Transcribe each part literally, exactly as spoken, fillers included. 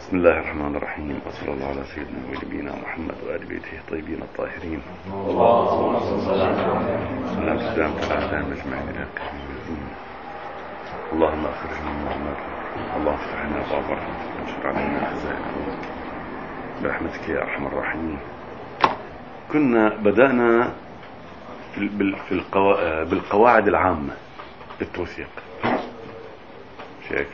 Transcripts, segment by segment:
بسم الله الرحمن الرحيم، وصلى الله على سيدنا ونبينا محمد وآل بيته الطيبين الطاهرين. اللهم صل على السلام على أجمعين إلى الدين. اللهم أخرجنا من النار، اللهم افتح لنا باب رحمتك وانشر علينا خزائن برحمتك يا أرحم الراحمين. كنا بدأنا في بالقواعد العامة للتوثيق شيك،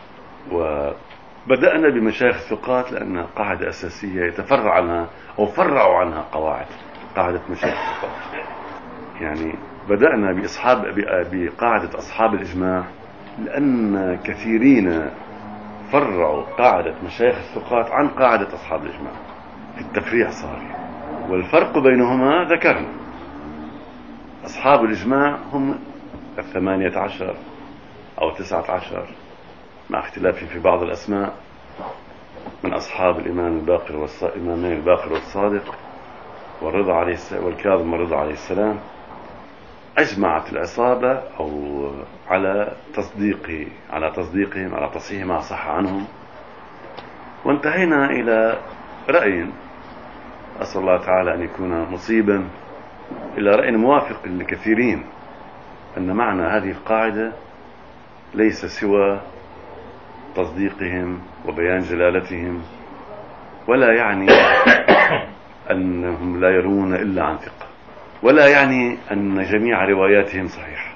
وبدأنا بمشايخ الثقات لأنها قاعدة أساسية يتفرع عنها أو فرعوا عنها قواعد قاعدة مشايخ الثقات. يعني بدأنا بأصحاب بقاعدة أصحاب الإجماع لأن كثيرين فرعوا قاعدة مشايخ الثقات عن قاعدة أصحاب الإجماع في التفريع صار، والفرق بينهما ذكرنا. أصحاب الإجماع هم الثمانية عشر أو تسعة عشر مع اختلاف في بعض الأسماء من أصحاب الإمام الباقر والإمامين الباقر والصادق والرضا عليه السلام والكاظم الرضا عليه السلام. أجمعت العصابة أو على تصديقه على تصديقهم على تصحيح ما صح عنهم، وانتهينا إلى رأي أسأل الله تعالى أن يكون مصيبا، إلى رأي موافق لكثيرين أن معنى هذه القاعدة ليس سوى تصديقهم وبيان جلالتهم، ولا يعني أنهم لا يرون إلا عن ثقة، ولا يعني أن جميع رواياتهم صحيحة.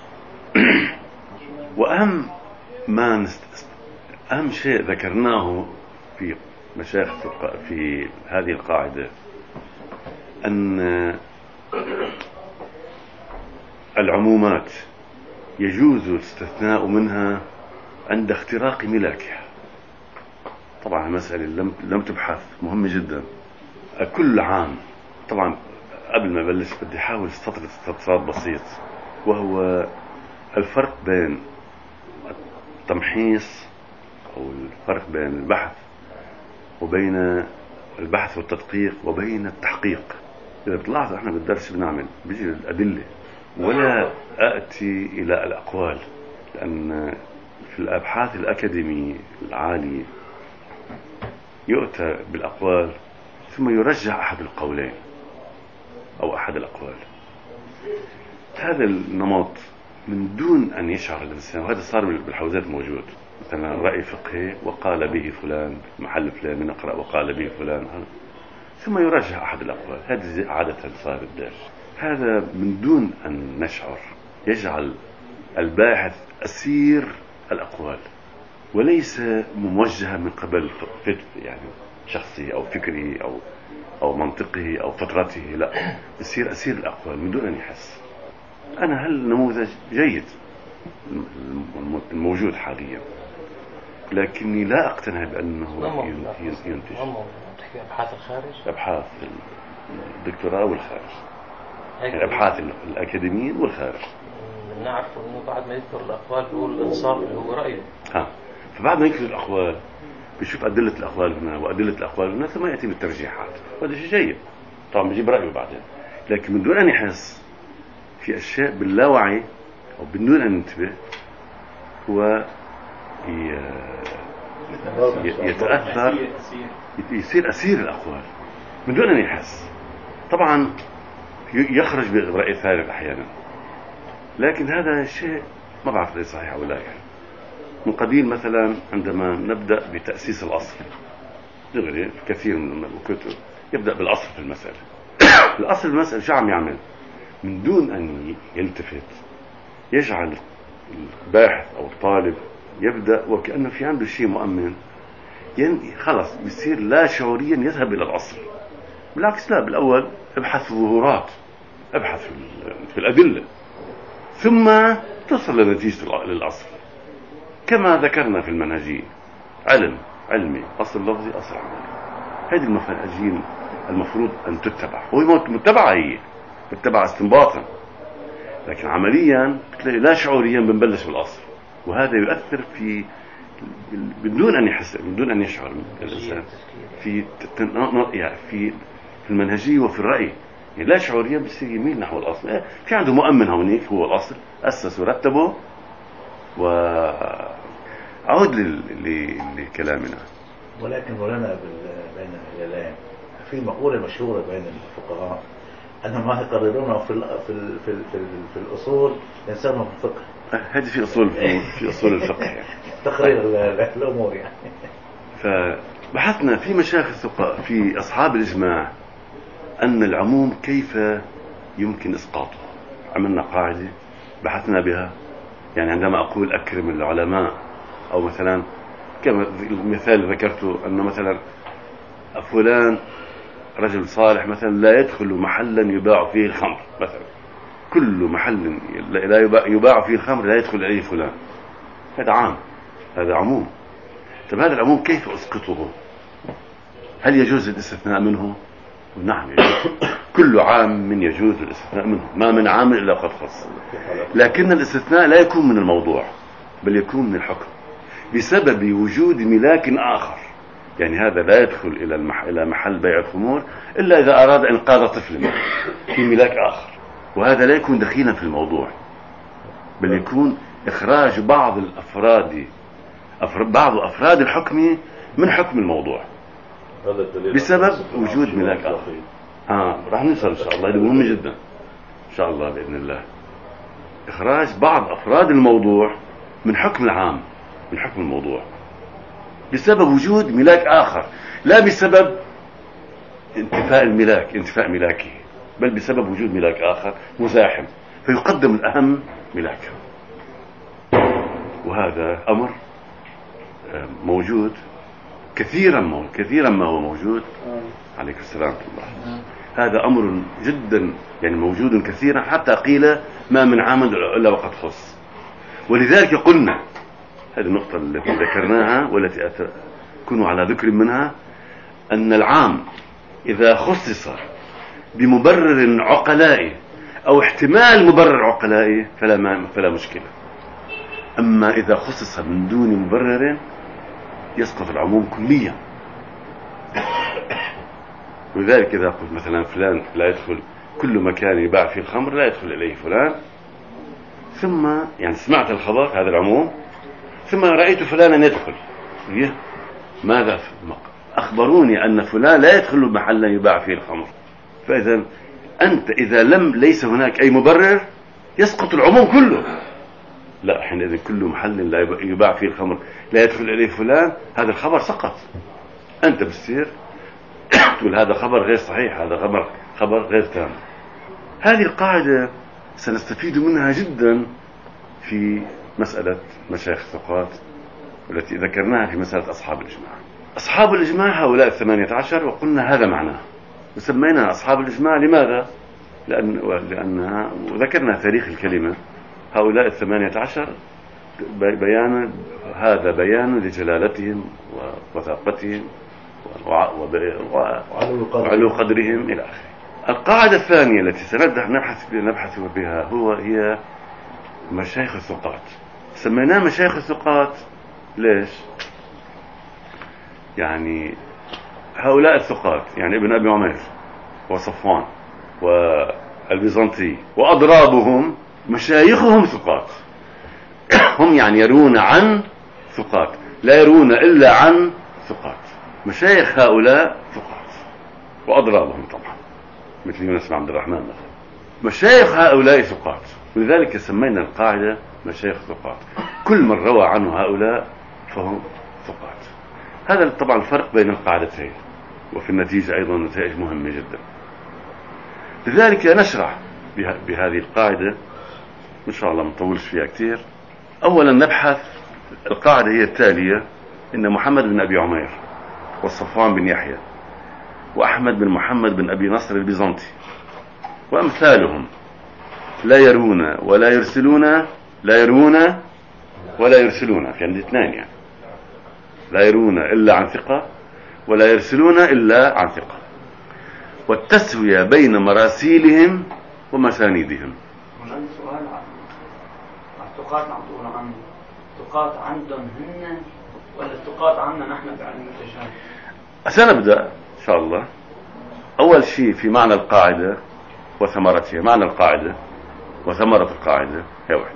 وأهم ما نست... أهم شيء ذكرناه في مشايخ في هذه القاعدة أن العمومات يجوز الاستثناء منها عند اختراق ملاكها. طبعا المسألة لم لم تبحث مهمة جدا. كل عام طبعا قبل ما أبلش بدي أحاول استطرد استطراد بسيط، وهو الفرق بين التمحيص أو الفرق بين البحث وبين البحث والتدقيق وبين التحقيق. إذا تلاحظوا احنا بالدرس بنعمل بيجي الأدلة ولا أأتي إلى الأقوال، لأن في الأبحاث الأكاديمية العالية يؤتى بالأقوال ثم يرجح أحد القولين أو أحد الأقوال. هذا النمط من دون أن يشعر الإنسان، وهذا صار بالحوزات موجود، مثلا رأي فقهي وقال به فلان محل فلان نقرأ وقال به فلان، ثم يرجح أحد الأقوال. هذا عادة صار بالدرس. هذا من دون أن نشعر يجعل الباحث أسير الأقوال، وليس موجها من قبل يعني شخصي أو فكري أو أو منطقه أو فطرته، لا، يصير أسير الأقوال من دون أن يحس. أنا هل نموذج جيد الموجود حاليا، لكني لا أقتنع بأنه ينتج. تحكي أبحاث الخارج، أبحاث الدكتوراه والخارج، يعني أبحاث الأكاديميين والخارج. نعرف أنه بعد ما يذكر الأقوال بيقول الإنصاف اللي هو رأيه. ها، فبعد ما يذكر الأقوال بيشوف أدلة الأقوال هنا وأدلة الأقوال هنا ثم يأتي بالترجيحات، وهذا شيء جيد طبعا، بيجيب رأيه بعدين، لكن من دون أن يحس في أشياء باللاوعي أو من دون أن ينتبه هو يتأثر، يصير أسير الأقوال من دون أن يحس. طبعا يخرج برأي ثالث أحيانا، لكن هذا الشيء ما بعرف ليس صحيح ولا يعني. من قبيل مثلا عندما نبدأ بتأسيس الأصل دغري، كثير من الكتب يبدأ بالأصل في المسألة. الأصل في المسألة شو عم يعمل؟ من دون أن يلتفت يجعل الباحث أو الطالب يبدأ وكأنه في عنده شيء مؤمن، خلص بيصير لا شعوريا يذهب إلى الأصل. بالعكس لا، بالأول ابحث في الظهورات، ابحث في الأدلة، ثم تصل لنتيجة للأصل. كما ذكرنا في المنهجية، علم علمي أصل لفظي أصل عملي. هذه المفاهيم المفروض أن تتبع، وهي متبعة، هي متبعة استنباطا، لكن عمليا بتلاقي لا شعوريا بنبلش بالأصل، وهذا يؤثر في بدون أن يحس بدون أن يشعر الإنسان في يعني في في المنهجية وفي الرأي، يعني لا شعوريا بيصير يميل نحو الأصل. في عنده مؤمن هونيك هو الأصل، أسس ورتبه. وعود لكلامنا، ولكن مولانا بال- بين الهلالين في مقولة مشهورة بين الفقهاء أنهم ما يقررونه في ال في ال في ال في, ال في الأصول ينسونه في الفقه. هذه في أصول في أصول الفقه يعني. تقرير ال- ال- الأمور يعني. فبحثنا في مشايخ الثقة في أصحاب الإجماع أن العموم كيف يمكن إسقاطه. عملنا قاعدة بحثنا بها، يعني عندما أقول أكرم العلماء، أو مثلا كما المثال ذكرته أن مثلا فلان رجل صالح مثلا لا يدخل محلا يباع فيه الخمر مثلا، كل محل لا يباع, يباع فيه الخمر لا يدخل عليه فلان، هذا عام، هذا عموم. طب هذا العموم كيف أسقطه؟ هل يجوز الاستثناء منه؟ نعم يجوز. كل عام من يجوز الاستثناء منه، ما من عام إلا قد خص. لكن الاستثناء لا يكون من الموضوع بل يكون من الحكم بسبب وجود ملاك آخر. يعني هذا لا يدخل إلى المح... إلى محل بيع الخمور إلا إذا أراد إنقاذ طفل في ملاك آخر، وهذا لا يكون دخيلا في الموضوع بل يكون إخراج بعض الأفراد أفر... بعض أفراد الحكم من حكم الموضوع بسبب وجود ملاك آخر. آه راح نوصل إن شاء الله، هذا مهم جدا إن شاء الله بإذن الله. إخراج بعض أفراد الموضوع من حكم العام، من حكم الموضوع بسبب وجود ملاك آخر، لا بسبب انتفاء الملاك انتفاء ملاكه، بل بسبب وجود ملاك آخر مزاحم فيقدم الأهم ملاكه. وهذا أمر موجود كثيرا ما كثيرا ما هو موجود. عليك السلام ورحمة الله. هذا أمر جدا يعني موجود كثيرا، حتى قيل ما من عام إلا وقد خص. ولذلك قلنا هذه النقطة التي ذكرناها والتي أكون على ذكر منها، أن العام إذا خصص بمبرر عقلائي أو احتمال مبرر عقلائي فلا, ما فلا مشكلة. أما إذا خصص من دون مبرر يسقط العموم كليا. ولذلك إذا قلت مثلا فلان لا يدخل كل مكان يباع فيه الخمر لا يدخل إليه فلان، ثم يعني سمعت الخبر هذا العموم ثم رأيت فلانا يدخل، ماذا أخبروني أن فلان لا يدخل محلا يباع فيه الخمر. فإذا أنت إذا لم ليس هناك أي مبرر يسقط العموم كله. لا، حينئذ كل محل لا يباع فيه الخمر لا يدخل إليه فلان، هذا الخبر سقط. أنت بتصير تقول هذا خبر غير صحيح، هذا خبر خبر غير تام. هذه القاعدة سنستفيد منها جدا في مسألة مشايخ الثقات والتي ذكرناها في مسألة أصحاب الإجماع. أصحاب الإجماع هؤلاء الثمانية عشر، وقلنا هذا معناه، وسمينا أصحاب الإجماع لماذا؟ لأن لأنها وذكرنا تاريخ الكلمة. هؤلاء الثمانية عشر بيان هذا بيان لجلالتهم ووثاقتهم وعلو قدرهم إلى آخره. القاعدة الثانية التي سنبدأ نبحث نبحث بها هو هي مشايخ الثقات. سميناه مشايخ الثقات ليش؟ يعني هؤلاء الثقات يعني ابن أبي عمير وصفوان والبيزنطي وأضرابهم مشايخهم ثقات. هم يعني يرون عن ثقات، لا يرون إلا عن ثقات. مشايخ هؤلاء ثقات وأضرابهم طبعا مثل يونس بن عبد الرحمن مثلا. مشايخ هؤلاء ثقات، ولذلك سمينا القاعدة مشايخ ثقات. كل من روى عنه هؤلاء فهم ثقات. هذا طبعا الفرق بين القاعدتين، وفي النتيجة أيضا نتائج مهمة جدا. لذلك نشرح بهذه القاعدة إن شاء الله ما نطولش فيها كثير. أولا نبحث القاعدة هي التالية: إن محمد بن أبي عمير وصفوان بن يحيى وأحمد بن محمد بن أبي نصر البيزنطي وأمثالهم لا يرون ولا يرسلون لا يرون ولا يرسلون في عند اثنين، يعني لا يرون إلا عن ثقة ولا يرسلون إلا عن ثقة، والتسوية بين مراسيلهم ومسانيدهم. عندي سؤال عن الثقات عم تقول عنه، الثقات عندهم هن ولا الثقات عنا نحن بعلم التجارب؟ سنبدأ إن شاء الله. أول شيء في معنى القاعدة وثمرتها. معنى القاعدة وثمرة القاعدة هي واحد.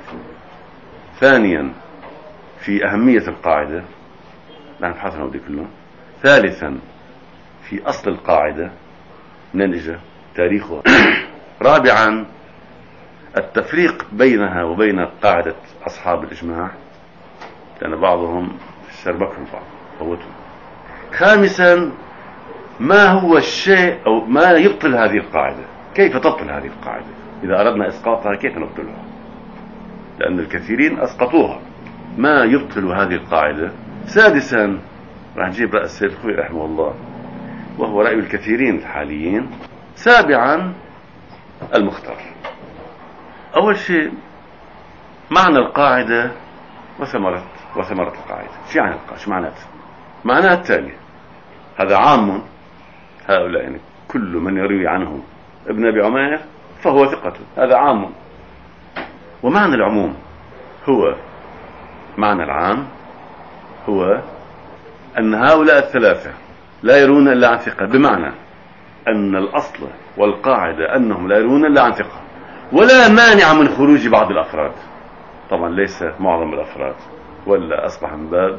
ثانيا في أهمية القاعدة، لا نبحث عن دي كلهم. ثالثا في أصل القاعدة من اجى تاريخها. رابعا التفريق بينها وبين قاعدة أصحاب الإجماع، لأن بعضهم شربكهم بعض فوتهم. خامسا ما هو الشيء أو ما يبطل هذه القاعدة، كيف تبطل هذه القاعدة، إذا أردنا إسقاطها كيف نبطلها، لأن الكثيرين أسقطوها. ما يبطل هذه القاعدة. سادسا راح نجيب رأي السيد الخوي رحمه الله وهو رأي الكثيرين الحاليين. سابعا المختار. أول شيء معنى القاعدة وثمرة وثمرة القاعدة. شو يعني القاعدة؟ شو معناتها؟ معناها التالي: هذا عام، هؤلاء يعني كل من يروي عنه ابن أبي عمير فهو ثقة، هذا عام. ومعنى العموم هو معنى العام هو أن هؤلاء الثلاثة لا يرون إلا عن ثقة، بمعنى أن الأصل والقاعدة أنهم لا يرون إلا عن ثقة، ولا مانع من خروج بعض الأفراد. طبعا ليس معظم الأفراد، ولا أصبح من باب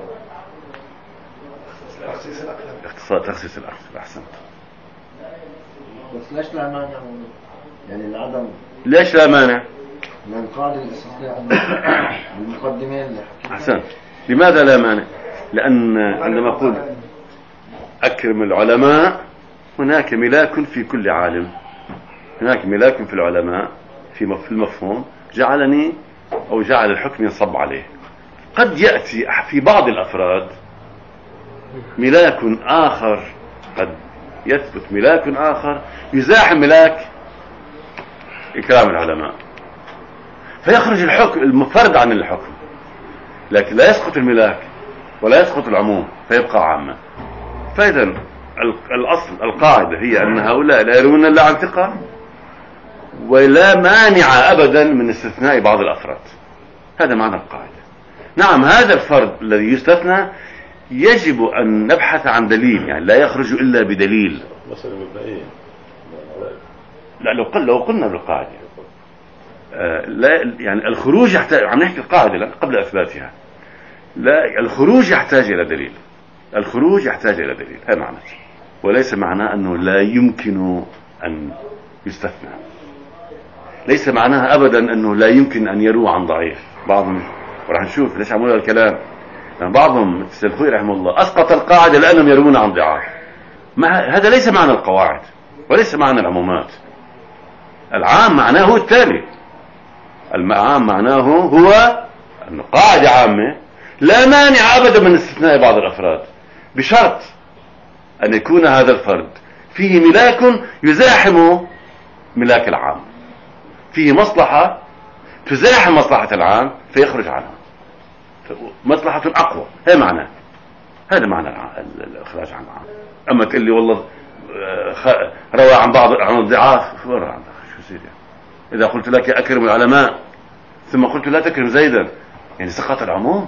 اختصاص تخصيص الأخذ. أحسنت. بس ليش لا مانع يعني العدم؟ ليش لا مانع؟ من قاعدة الاستثناء المقدمين اللي حكيتها. أحسنت. لماذا لا مانع؟ لأن عندما أقول أكرم العلماء هناك ملاك في كل عالم، هناك ملاك في العلماء في المفهوم جعلني أو جعل الحكم ينصب عليه. قد يأتي في بعض الأفراد ملاك آخر، قد يثبت ملاك آخر يزاحم ملاك إكرام العلماء، فيخرج الحكم المفرد عن الحكم، لكن لا يسقط الملاك ولا يسقط العموم فيبقى عاما. فإذا الأصل القاعدة هي أن هؤلاء لا يرون إلا عن ثقة، ولا مانع أبدا من استثناء بعض الأفراد. هذا معنى القاعدة. نعم، هذا الفرد الذي يستثنى يجب أن نبحث عن دليل، يعني لا يخرج إلا بدليل. مثلا مبدئيا لا، لو قل لو قلنا بالقاعدة آه لا، يعني الخروج يحتاج، عم نحكي القاعدة لا قبل إثباتها. لا، الخروج يحتاج إلى دليل، الخروج يحتاج إلى دليل، هذا معنى، وليس معناه أنه لا يمكن أن يستثنى. ليس معناها أبدا أنه لا يمكن أن يروى عن ضعيف. بعضهم، ورح نشوف ليش عملوا الكلام، يعني بعضهم مثل الخوي رحمه الله أسقط القاعدة لأنهم يروون عن ضعاف. هذا ليس معنى القواعد وليس معنى العمومات. العام معناه هو التالي: العام معناه هو أن قاعدة عامة لا مانع أبدا من استثناء بعض الأفراد، بشرط أن يكون هذا الفرد فيه ملاك يزاحم ملاك العام، فيه مصلحة تزاحم مصلحة العام فيخرج عنها، مصلحة أقوى. هذا معناه، هذا معنى الإخراج عن العام. أما تقول لي والله روى عن بعض عن الضعاف، شو روى عن شو يصير يعني؟ إذا قلت لك أكرم العلماء ثم قلت لا تكرم زيدا، يعني سقط العموم.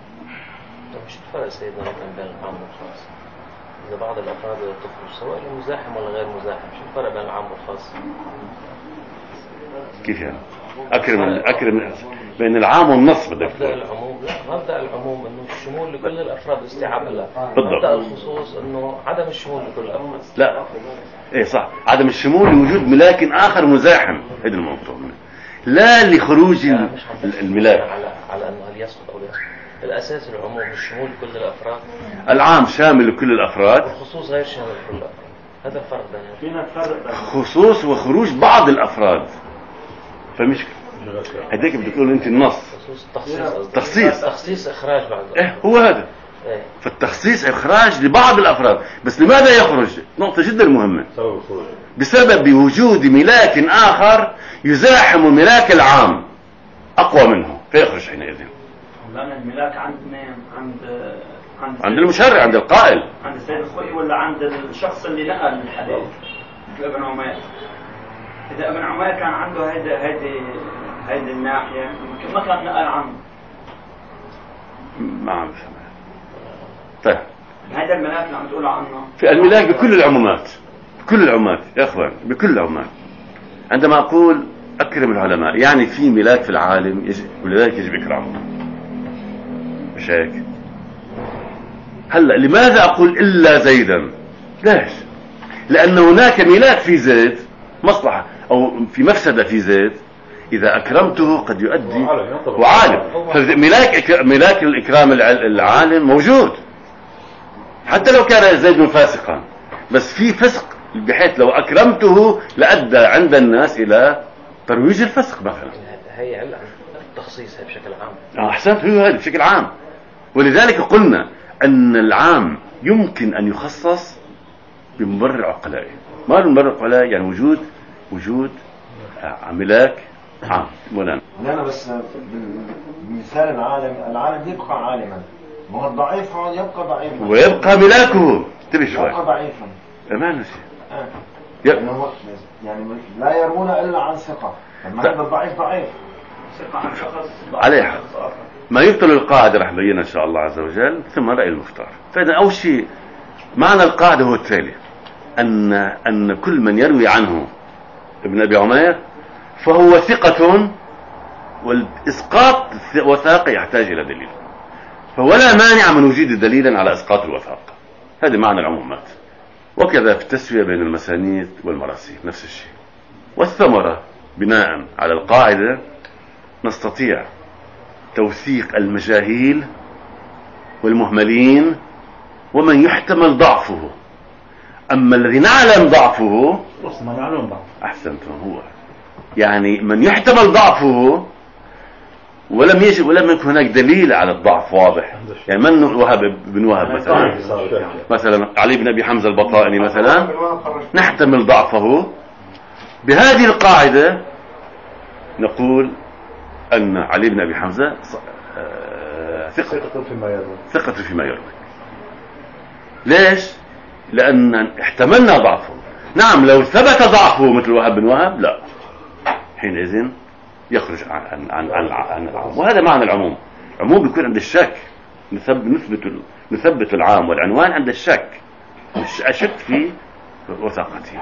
مش الفرق سيدنا بين العام والخاص؟ إذا بعض الأفراد تخرج سواء مزاحم ولا غير مزاحم، شو الفرق بين العام والخاص؟ كيف يعني؟ أكرم أكرم بين العام والنص بدك مبدأ العموم، لا، مبدأ العموم إنه الشمول لكل الأفراد استيعاب الأفراد. بالضبط. مبدأ الخصوص إنه عدم الشمول لكل الأفراد. لا، إيه صح، عدم الشمول لوجود ملاك آخر مزاحم، هذا الموضوع، لا لخروج الملاك. على على إنه هل يسقط أو لا يسقط. الأساس العموم الشمول لكل الأفراد. العام شامل لكل الأفراد، والخصوص غير شامل لكل الأفراد. هذا الفرق بينهم. فينا نفرق بين خصوص وخروج بعض الأفراد، فمش هديك بدك تقول أنت النص خصوص تخصيص تخصيص تخصيص إخراج بعد. إيه هو هذا. إيه. فالتخصيص إخراج لبعض الأفراد، بس لماذا يخرج؟ نقطة جدا مهمة. سبب الخروج بسبب وجود ملاك آخر يزاحم ملاك العام أقوى منه فيخرج حينئذ. لأن الملاك عند مين؟ عند عند عند المشرع، عند القائل، عند السيد الخوي، ولا عند الشخص اللي نقل الحديث مثل ابن عمير؟ إذا ابن عمير كان عنده هيدي هيدي هيدي الناحية يمكن ما كان نقل عنه. ما عم بفهم. طيب، هذا الملاك اللي عم تقول عنه في الملاك بكل العمومات، بكل العمومات يا اخوان، بكل العمومات. عندما اقول اكرم العلماء يعني في ملاك في العالم يجب، ولذلك يجب اكرامه، مش هيك؟ هلا لماذا أقول إلا زيدا؟ ليش؟ لأن هناك ملاك في زيد مصلحة أو في مفسدة في زيد، إذا أكرمته قد يؤدي وعالم. فملاك ملاك الإكرام العالم موجود حتى لو كان زيد فاسقا، بس في فسق بحيث لو أكرمته لأدى عند الناس إلى ترويج الفسق مثلا. هي علة التخصيص بشكل عام. أحسنت، هو هذا بشكل عام. ولذلك قلنا أن العام يمكن أن يخصص بمبرر عقلائي. ما المبرر العقلائي؟ يعني وجود وجود ملاك عام. مولانا لا بس بالمثال العالم العالم يبقى عالما، ما هو الضعيف يبقى ضعيفا ويبقى ملاكه. تبي شوي يبقى ضعيفا. ما نسي آه. يب... يعني, يعني لا يرون الا عن ثقه، لما هذا الضعيف ضعيف ثقة عن شخص عليها ما يبطل القاعدة رح بينها إن شاء الله عز وجل، ثم رأي المختار. فإذا أول شيء معنى القاعدة هو التالي: أن أن كل من يروي عنه ابن أبي عمير فهو ثقة، والإسقاط وثاق يحتاج إلى دليل، فولا مانع من وجود دليلا على إسقاط الوثاق. هذا معنى العمومات. وكذا في التسوية بين المسانيد والمراسيل نفس الشيء. والثمرة بناء على القاعدة نستطيع توثيق المجاهيل والمهملين ومن يحتمل ضعفه. أما الذي نعلم ضعفه ما معلوم ضعف. أحسنتم، هو يعني من يحتمل ضعفه ولم يجب ولم يكن هناك دليل على الضعف واضح. يعني من وهب بن وهب مثلا مثلا علي بن أبي حمزة البطائني مثلا نحتمل ضعفه. بهذه القاعدة نقول أن علي بن أبي حمزة ثقة فيما يروي ثقة فيما يروي. ليش؟ لأن احتملنا ضعفه. نعم لو ثبت ضعفه مثل وهب بن وهب لا، حينئذ يخرج عن عن عن, عن العام. وهذا معنى العموم. العموم بيكون عند الشك، نثبت نثبت العام والعنوان عند الشك، أشك في وثاقته.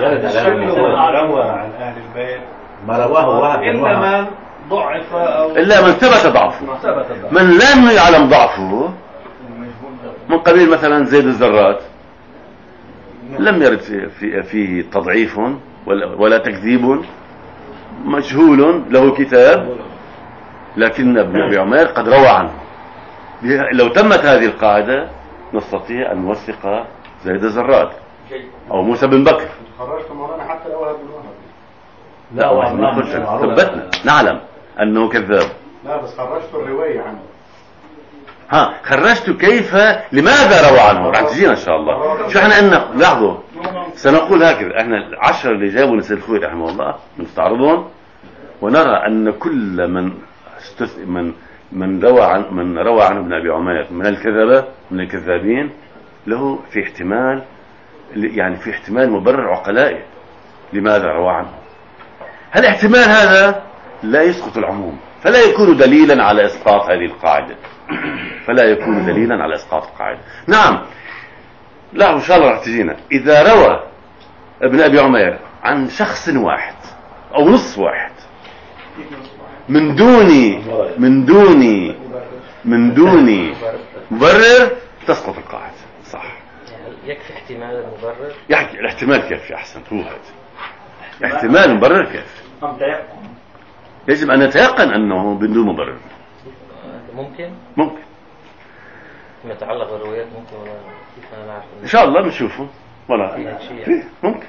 عن اهل البيت ما رواه وهب بن الا وهب من ضعف او إلا من ثبت ضعفه. من لم يعلم ضعفه من قبيل مثلا زيد الزرات لم يرد فيه في تضعيف ولا, ولا تكذيب، مجهول له كتاب، لكن ابن أبي عمير قد روى عنه. لو تمت هذه القاعدة نستطيع أن نوثق زيد الزرات أو موسى بن بكر. خرجت مولانا حتى لو وهب بن وهب. لا ما قلت ثبتنا نعلم أنه كذاب. لا بس خرجت الرواية عنه. ها خرجت كيف لماذا روى عنه، راح تجينا ان شاء الله. شو احنا قلنا؟ لاحظوا سنقول هكذا: احنا العشرة اللي جابوا نسير الخوي رحمه الله نستعرضهم ونرى ان كل من استث... من من روى عن من روى عنه ابن ابي عمير من الكذبة من الكذابين له في احتمال، يعني في احتمال مبرر عقلائي لماذا روى عنه. هالاحتمال هذا لا يسقط العموم، فلا يكون دليلا على اسقاط هذه القاعدة فلا يكون دليلا على اسقاط القاعده. نعم لا ان شاء الله راح تجينا. اذا روى ابن ابي عمير عن شخص واحد او نص واحد من دون من دون من دون مبرر تسقط القاعده. صح، يكفي احتمال المبرر. يحكي الاحتمال كيف احسن، هو هذا احتمال المبرر كيف. يجب ان نتيقن انه بدون مبرر. ممكن ممكن فيما يتعلق بالروايات ممكن ولا كيف انا نعرف ان شاء الله بنشوفه ولا فيه ممكن.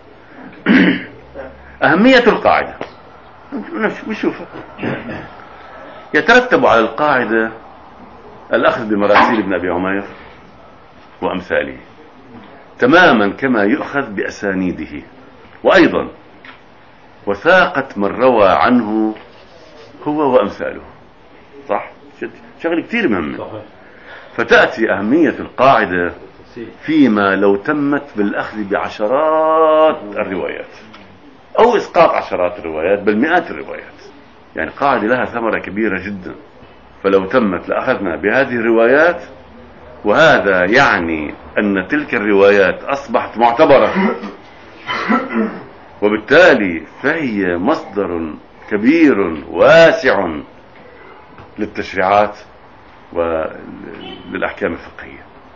أهمية القاعدة نشوفها. يترتب على القاعدة الأخذ بمراسيل ابن أبي عمير وأمثاله تماما كما يؤخذ بأسانيده، وأيضا وثاقة من روى عنه هو وأمثاله. صح؟ شغل كتير مهم. فتأتي أهمية القاعدة فيما لو تمت بالأخذ بعشرات الروايات أو إسقاط عشرات الروايات بل مئات الروايات. يعني قاعدة لها ثمرة كبيرة جدا. فلو تمت لأخذنا بهذه الروايات، وهذا يعني أن تلك الروايات أصبحت معتبرة، وبالتالي فهي مصدر كبير واسع للتشريعات وللأحكام الفقهية.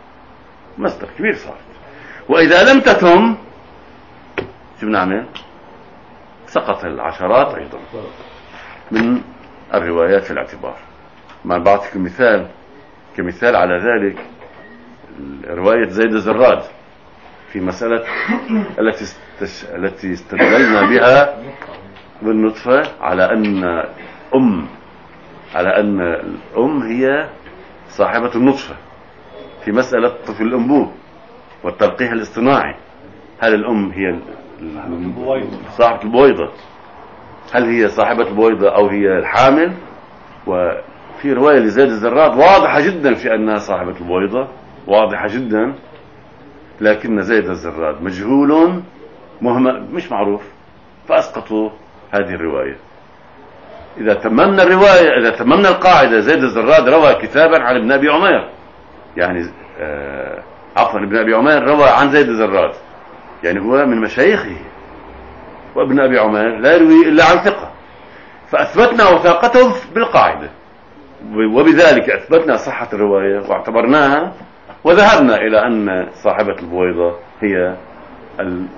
مصدر كبير صارت. وإذا لم تتم شو بنعمل؟ سقط العشرات أيضا من الروايات في الاعتبار. ما بعطيكم مثال كمثال على ذلك رواية زيد الزراد في مسألة التي استش... التي استدللنا بها بالنطفة على أن أم على أن الأم هي صاحبة النطفة في مسألة طفل الأنبوب والتلقيح الاصطناعي. هل الأم هي صاحبة البويضة؟ هل هي صاحبة البويضة أو هي الحامل؟ وفي رواية لزيد الزراد واضحة جدا في أنها صاحبة البويضة، واضحة جدا، لكن زيد الزراد مجهول مهمل مش معروف فأسقطوا هذه الرواية. إذا تممنا الرواية إذا تممنا القاعدة، زيد الزراد روى كتابا عن ابن أبي عمير، يعني آه عفوا ابن أبي عمير روى عن زيد الزراد، يعني هو من مشايخه، وابن أبي عمير لا يروي إلا عن ثقة، فأثبتنا وثاقته بالقاعدة، وبذلك أثبتنا صحة الرواية واعتبرناها، وذهبنا إلى أن صاحبة البويضة هي ال...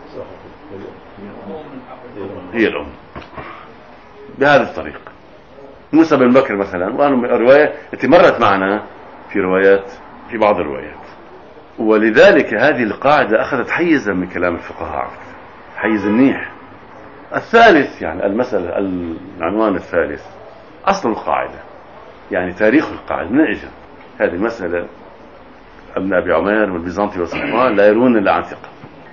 هي الأم بهذه الطريقة. موسى بن بكر مثلا، وأنا رواية التي مرت معنا في روايات في بعض الروايات، ولذلك هذه القاعدة أخذت حيزا من كلام الفقهاء، حيز منيح. الثالث يعني المسألة العنوان الثالث أصل القاعدة، يعني تاريخ القاعدة من أجل هذه المسألة. ابن أبي عمير والبيزنطي والصحابة لا يرون إلا عن ثقة.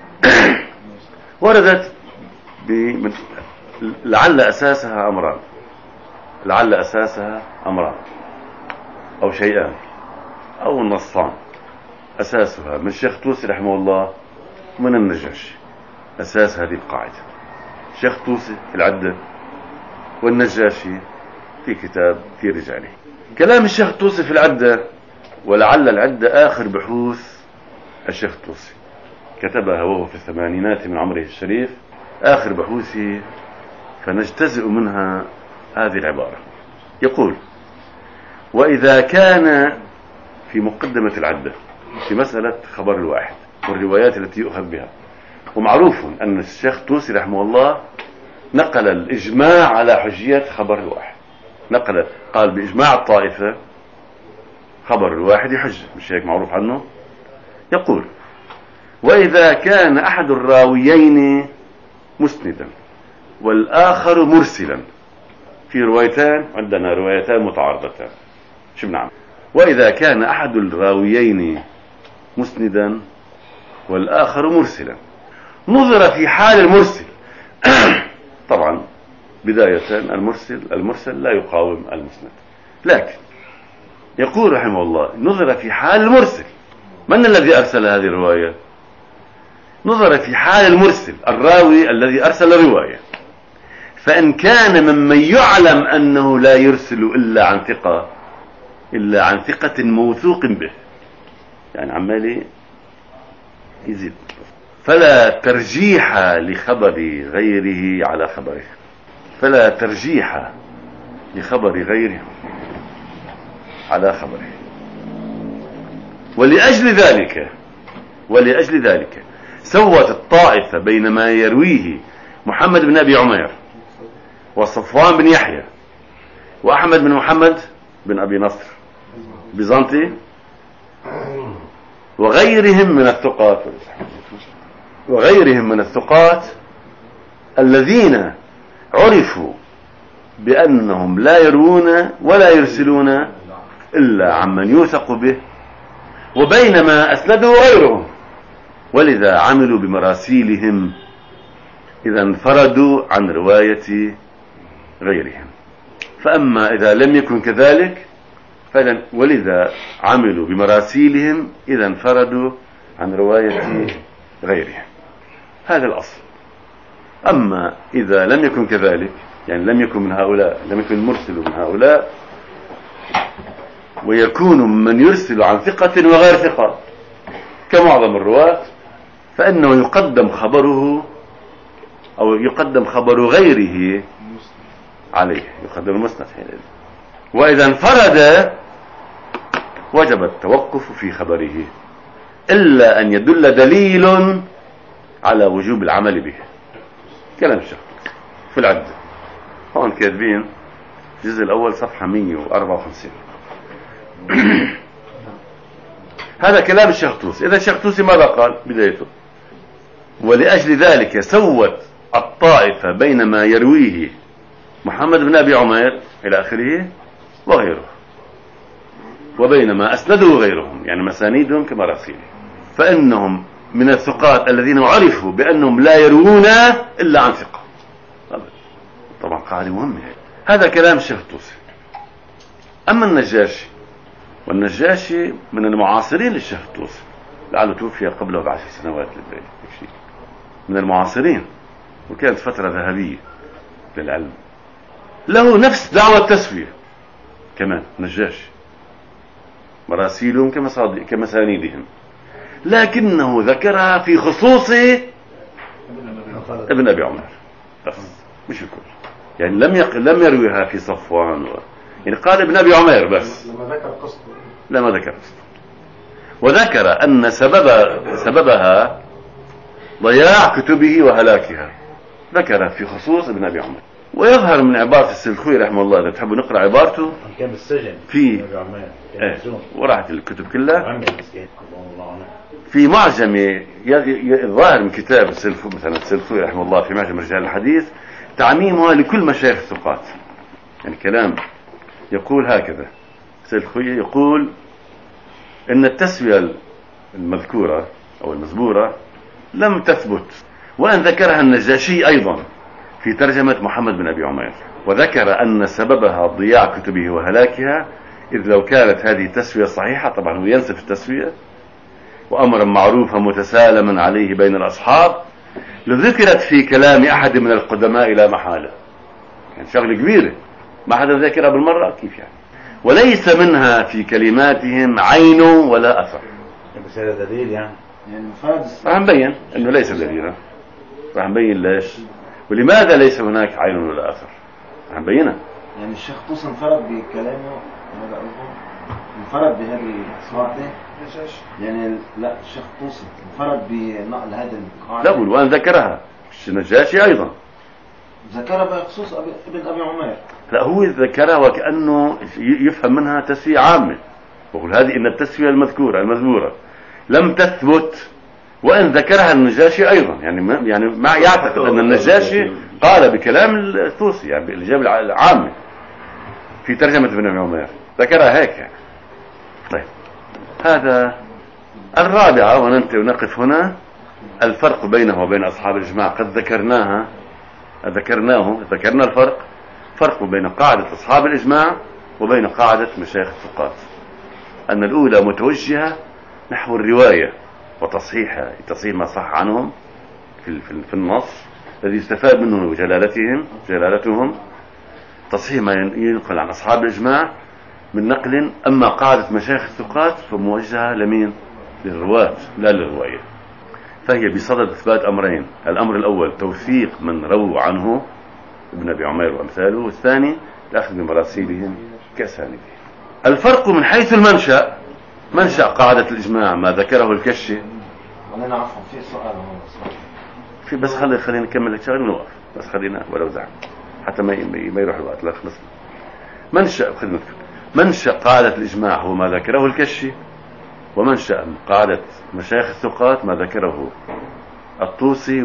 وردت بمن... لعل أساسها أمران لعل أساسها أمران أو شيئان أو نصان. أساسها من الشيخ توسي رحمه الله من النجاشي، أساس هذه القاعدة الشيخ توسي في العدة، والنجاشي في كتاب في رجاله. كلام الشيخ توسي في العدة، ولعل العدة آخر بحوث الشيخ توسي، كتبها وهو في الثمانينات من عمره الشريف، آخر بحوثه، فنجتزئ منها هذه العبارة. يقول: وإذا كان في مقدمة العدة في مسألة خبر الواحد والروايات التي يؤخذ بها، ومعروف أن الشيخ توسي رحمه الله نقل الإجماع على حجية خبر الواحد، نقل قال بإجماع الطائفة خبر الواحد حجة، مش هيك معروف عنه؟ يقول: وإذا كان أحد الراويين مسندا والآخر مرسلا، في روايتان عندنا روايتان متعارضتان، شو بنعمل؟ وإذا كان أحد الراويين مسندا والآخر مرسلا، نظر في حال المرسل. طبعا بداية المرسل المرسل لا يقاوم المسند، لكن يقول رحمه الله: نظر في حال المرسل. من الذي أرسل هذه الرواية؟ نظر في حال المرسل، الراوي الذي أرسل الرواية، فإن كان ممن يعلم أنه لا يرسل إلا عن ثقة إلا عن ثقة موثوق به، يعني عمالي يزيد، فلا ترجيح لخبر غيره على خبره، فلا ترجيح لخبر غيره على خبره. ولأجل ذلك ولأجل ذلك سوت الطائفة بين ما يرويه محمد بن أبي عمير وصفوان بن يحيى وأحمد بن محمد بن أبي نصر بيزنطي وغيرهم من الثقات وغيرهم من الثقات الذين عرفوا بأنهم لا يروون ولا يرسلون إلا عمن يوثق به، وبينما أسنده غيرهم، ولذا عملوا بمراسيلهم إذا انفردوا عن رواية غيرهم. فأما إذا لم يكن كذلك فلن ولذا عملوا بمراسيلهم إذا انفردوا عن رواية غيرهم. هذا الأصل. أما إذا لم يكن كذلك، يعني لم يكن من هؤلاء، لم يكن المرسل من هؤلاء، ويكون من يرسل عن ثقة وغير ثقة كمعظم الرواة، فإنه يقدم خبره أو يقدم خبر غيره عليه، يقدم المسند. وإذا انفرد وجب التوقف في خبره إلا أن يدل دليل على وجوب العمل به. كلام الشيخ في العدة هون كاتبين الجزء الأول صفحة مئة وأربعة وخمسين. هذا كلام الشيخ طوسي. إذا الشيخ طوسي ماذا قال بدايته؟ ولأجل ذلك سوت الطائفة بين ما يرويه محمد بن أبي عمير إلى آخره وغيره، وبين ما أسنده غيرهم، يعني مسانيدهم كمراسيله، فإنهم من الثقات الذين عرفوا بأنهم لا يروون إلا عن ثقة. طبعا قاعدة مهمة. هذا كلام الشيخ طوسي. أما النجاشي، والنجاشي من المعاصرين للشيخ طوسي، لعله توفي قبله بعشر سنوات شيء، من المعاصرين، وكانت فترة ذهبية للعلم. له نفس دعوة التسوية كمان نجاشي، مراسيلهم كمسانيدهم، لكنه ذكرها في خصوص ابن أبي عمر بس، مش الكل. يعني لم يق... لم يرويها في صفوان و... يعني قال ابن أبي عمر بس، لما ذكر قصته لما ذكر قصته، وذكر أن سبب سببها ضياع كتبه وهلاكها، ذكر في خصوص ابن أبي عمر. ويظهر من عبارة السلخوي رحمه الله، إذا تحبوا نقرأ عبارته، كان بالسجن في ايه وراحت الكتب كلها في معجم الظاهر من كتاب السلفوي، مثلا السلفوي رحمه الله في معجم رجال الحديث، تعميمها لكل مشايخ الثقات. يعني كلام يقول هكذا، السلفوي يقول ان التسوية المذكورة او المزبورة لم تثبت، وان ذكرها النجاشي ايضا في ترجمة محمد بن أبي عمير، وذكر أن سببها ضياع كتبه وهلاكها، إذ لو كانت هذه تسوية صحيحة، طبعا هو ينسف التسوية وأمرا معروفا متسالما عليه بين الأصحاب، لذكرت في كلام أحد من القدماء لا محالة. يعني شغلة كبيرة ما حدا ذاكرها بالمرة، كيف يعني؟ وليس منها في كلماتهم عين ولا أثر. بس هذا دليل يعني يعني فادس. راح نبين أنه ليس دليلا، راح نبين ليش ولماذا ليس هناك عين ولا أثر، راح نبينها. يعني الشيخ طوسي انفرد بكلامه، هذا انفرد بهذه الصورة، يعني لا الشيخ طوسي انفرد بنقل هذا القاعدة. لا، وأن ذكرها النجاشي أيضا، ذكرها بخصوص ابن أبي عمير. لا، هو ذكرها وكأنه يفهم منها تسوية عامة، وقل هذه إن التسوية المذكورة المذكورة لم تثبت، وأن ذكرها النجاشي أيضا. يعني ما يعني ما يعتقد أن النجاشي قال بكلام الطوسي، يعني بالإجابة العامة في ترجمة ابن أبي عمير ذكرها هيك يعني. طيب، هذا الرابعة، وننتهي ونقف هنا. الفرق بينه وبين أصحاب الإجماع قد ذكرناها ذكرناه ذكرنا الفرق فرق بين قاعدة أصحاب الإجماع وبين قاعدة مشايخ الثقات، أن الأولى متوجهة نحو الرواية وتصحيحها، تصحيح ما صح عنهم في في النص الذي استفاد منه جلالتهم جلالتهم، تصحيح ما ينقل عن أصحاب الإجماع من نقل. أما قاعدة مشايخ الثقات فموجهة لمين؟ للرواة لا للرواية، فهي بصدد إثبات أمرين: الأمر الأول توثيق من رووا عنه ابن أبي عمير وأمثاله، والثاني الأخذ بمراسيلهم كأسانيدهم. الفرق من حيث المنشأ، منشأ قاعدة الإجماع ما ذكره الكشي. أنا عفوا في سؤال هون في بس خلي خلينا نكمل الشغل ونوقف، بس خلينا ولو زعل حتى ما ما يروح الوقت. لا خلص. منشأ خدمة منشأ قاعدة الإجماع هو ما ذكره الكشي، ومنشأ قاعدة مشايخ الثقات ما ذكره الطوسي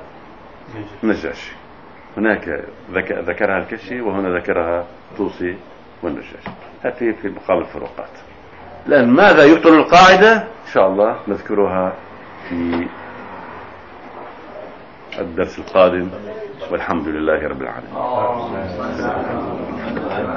والنجاشي. هناك ذكرها الكشي وهنا ذكرها الطوسي والنجاشي. هذه في مقام الفروقات. لأن ماذا يبطل القاعدة إن شاء الله نذكرها في الدرس القادم، والحمد لله رب العالمين.